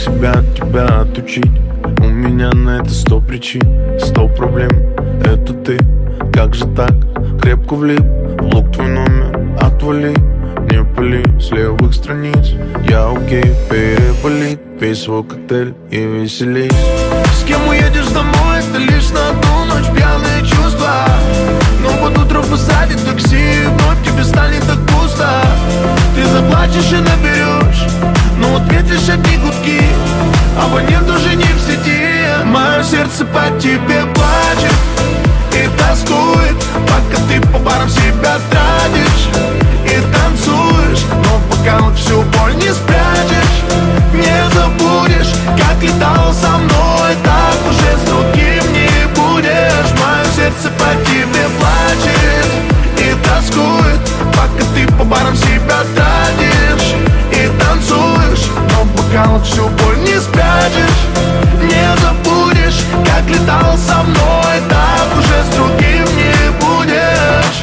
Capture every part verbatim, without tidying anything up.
себя от тебя отучить? У меня на это сто причин, сто проблем. Это ты, как же так? Крепко влип, в лук твой номер, отвали. Не пали с левых страниц. Я окей, перепали. Пей свой коктейль и веселись. С кем уедешь домой, это лишь на одну ночь. Пьяные чувства, но под утро посадит такси, и вновь тебе станет так пусто. Ты заплачешь и наберешь, но ответишь одни гудки. Абонент уже не в сети. Мое сердце по тебе плачет и тоскует, пока ты по барам себя тратишь и танцуешь, но пока вот всю боль не спрячешь, не забудешь, как летал со мной, так уже с другим не будешь. Мое сердце по тебе плачет и тоскует, пока ты по барам себя тратишь и танцуешь, но пока вот всю боль не спрячешь, не забудешь, как летал со мной, так уже с другим не будешь.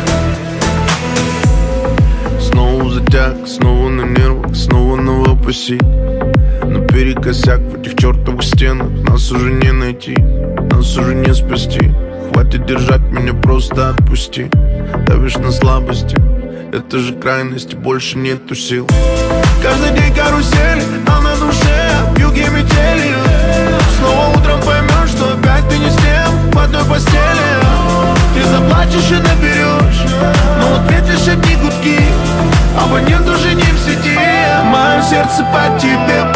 Снова затяг, снова на нервах, снова новопосит. Наперекосяк в этих чертовых стенах. Нас уже не найти, нас уже не спасти. Хватит держать меня, просто отпусти. Давишь на слабости, это же крайность, больше нету сил. Каждый день карусель, а на душе вьюги метели. Снова утром поймешь, что опять ты не с тем в одной постели. Ты заплачешь и наберешь, но ответишь одни гудки. Абонент уже не в сети. Мое сердце по тебе